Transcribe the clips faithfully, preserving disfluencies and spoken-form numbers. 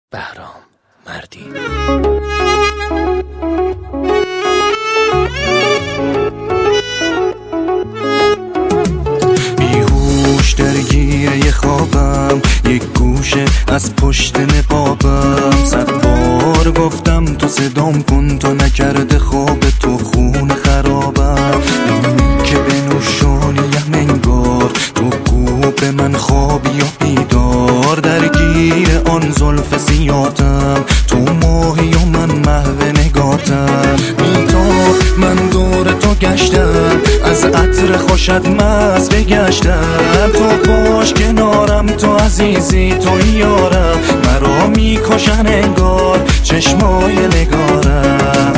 بهرام مردی. بیهوش درگیر یه خوابم، یک گوشه از پشت نقابم. صد بار گفتم تو صدام کن، تو نکرده خواب تو خون خرابم. این که به نوشانیم انگار تو گو به من خوابی و بیدار. درگیر آن زلف سیاتم، تو ماهی و من محو نگاتم. میتاب من دور تو گشتم، از عطر خوشت مست بگشتم. تو باش کنارم، تو عزیزی، تو یارم. مرا میکشن انگار چشمای نگارم.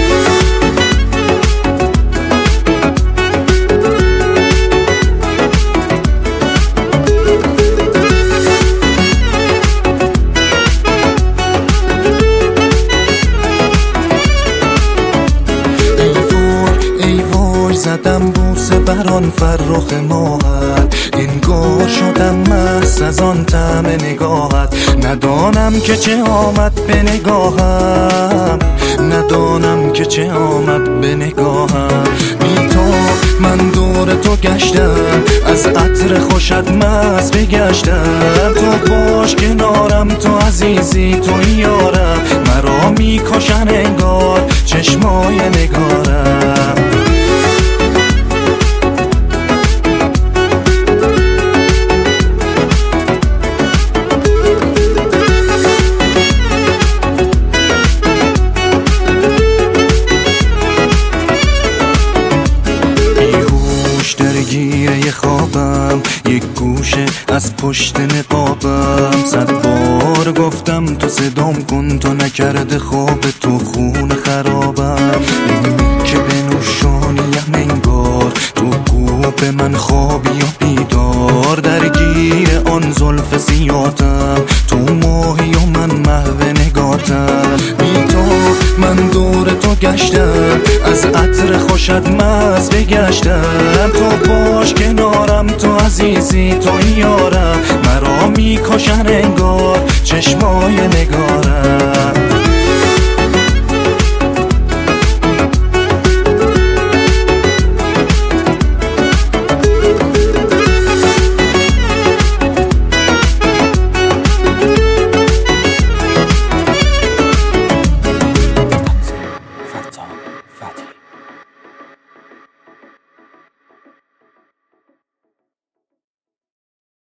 زدم بوسه بران فرخ ماهت، انگار شدم مست از آن طعم نگاهت. ندانم که چه آمد به نگاهم، ندانم که چه آمد به نگاهم. میتاب من دور تو گشتم، از عطر خوشت مست بگشتم. تو باش کنارم، تو عزیزی، تو یارم. مرا میکشن انگار چشمای نگارم. درگیر یه خوابم، یک گوشه از پشت نقابم. صد بار گفتم تو صدام کن، تو نکرده خواب تو خون خرابم. این که به نوشانیم انگار تو گو به من خوابی و بیدار. درگیر آن زلف سیاتم، تو ماهی و من محو نگاتم. میتاب من دور تو گشتم، از عطر خوشت مست بگشتم. تو باش کنارم، تو عزیزی، تو یارم. مرا میکشن انگار چشمای نگار.